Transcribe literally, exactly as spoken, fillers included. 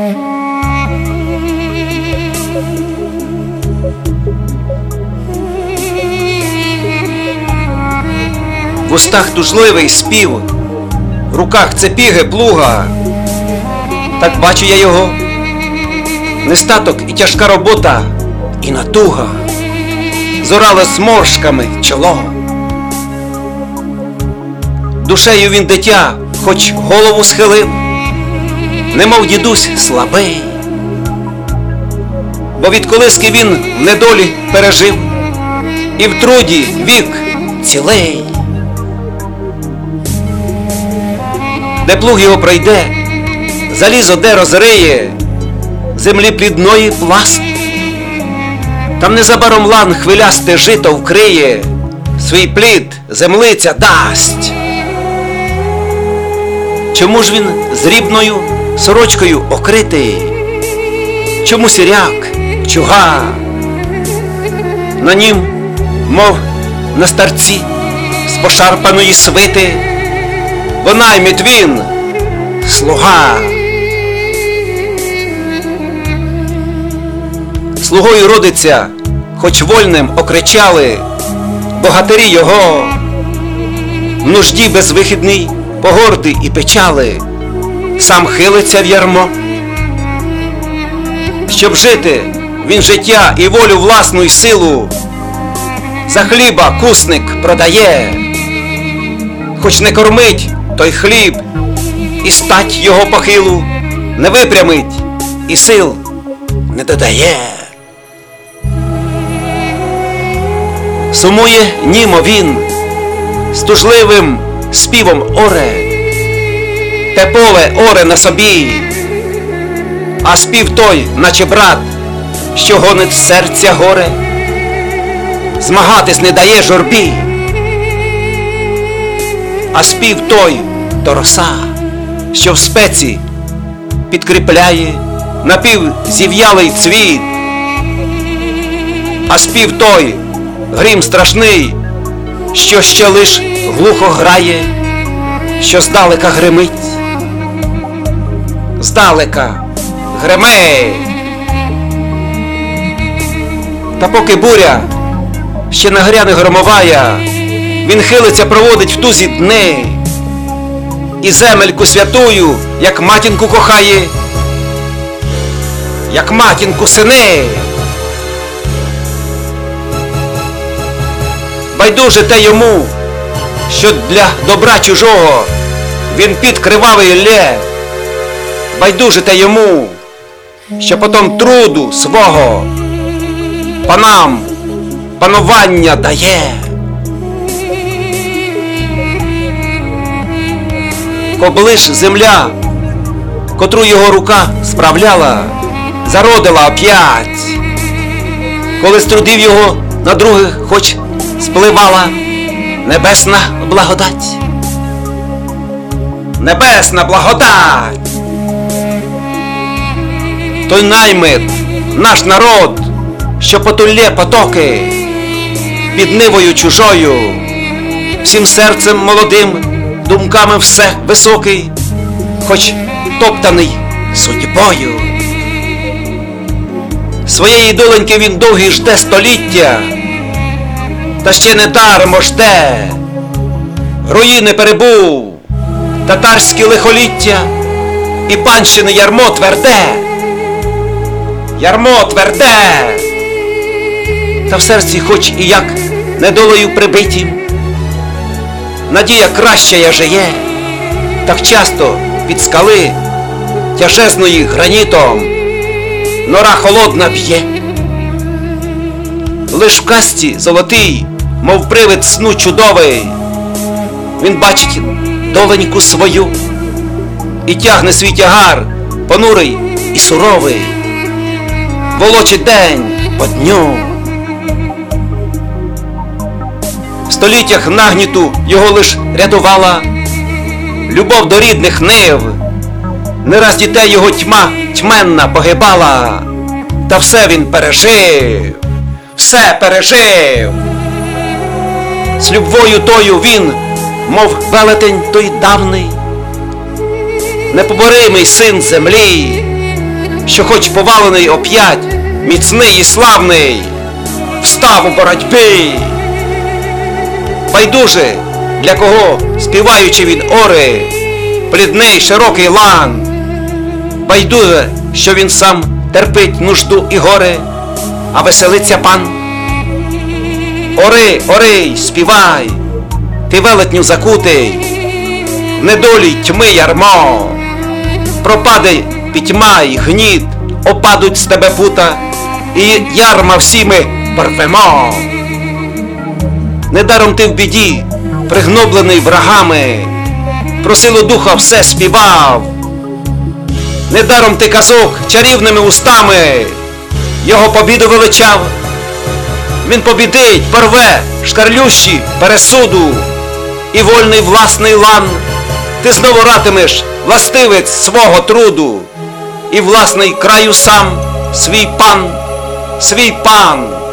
В устах тужливий спів, в руках цепіги плуга. Так бачу я його, нестаток і тяжка робота, і натуга зорали сморшками чоло. Душею він дитя, хоч голову схилив, немов дідусь слабий, бо від колиски він в недолі пережив, і в труді вік цілий. Де плуг його пройде, залізо де розриє, землі плідної пласт, там незабаром лан хвилясте жито вкриє, свій плід землиця дасть. Чому ж він зрібною сорочкою окритий? Чому сіряк, чуга? На нім, мов на старці з пошарпаної свити, бо наймит він слуга. Слугою родиться, хоч вольним окричали богатирі його, в нужді безвихідній погорди і печали, сам хилиться в ярмо. Щоб жити, він життя і волю власну й силу за хліба кусник продає, хоч не кормить той хліб, і стать його похилу не випрямить, і сил не додає. Сумує німо він, з тужливим співом оре, те поле оре на собі, а спів той, наче брат, що гонить з серця горе, змагатись не дає журбі. А спів той то роса, що в спеці підкріпляє напівзів'ялий цвіт. А спів той грім страшний, що ще лиш глухо грає, що здалека гримить. Здалека гримить. Та поки буря ще нагряне громовая, він хилиться, проводить в тузі дни, і земельку святую, як матінку кохає, як матінку сини. Байдуже те йому, що для добра чужого він під кривавий лє. Байдуже те йому, що потом труду свого панам панування дає. Коби лиш земля, котру його рука справляла, зародила оп'ять, коли з трудів його на других хоч спливала небесна благодать. Небесна благодать! Той наймит, наш народ, що потулє потоки під нивою чужою, всім серцем молодим, думками все високий, хоч топтаний судьбою. Своєї доленьки він довгий жде століття, та ще не дармо жде. Руїни перебув, татарські лихоліття і панщини ярмо тверде. Ярмо тверде, та в серці хоч і як недолею прибитім, надія краща жиє, так часто під скали тяжезної гранітом нора холодна б'є. Лиш в казці золотий, мов привид сну чудовий, він бачить доленьку свою і тягне свій тягар понурий і суровий, волочить день по дню. В століттях нагніту його лиш рятувала любов до рідних нив, не раз дітей його тьма тьменна погибала, та все він пережив, все пережив. З любвою тою він, мов велетень той давний, непоборимий син землі, що хоч повалений оп'ять, міцний і славний, встав у боротьбі. Байдуже, для кого, співаючи він ори, плідний широкий лан. Байдуже, що він сам терпить нужду і горе, а веселиться пан. Ори, ори, співай, ти велетню закутий, в недолі тьми ярмо, пропаде пітьма й гніт, опадуть з тебе пута, і ярма всі ми порвемо. Недаром ти в біді, пригноблений врагами, про силу духа все співав. Недаром ти казок чарівними устами його побіду величав. Він побідить, порве шкарлющі пересуду, і вольний власний лан ти знову ратимеш, властивець свого труду, і власний краю сам, свій пан, свій пан.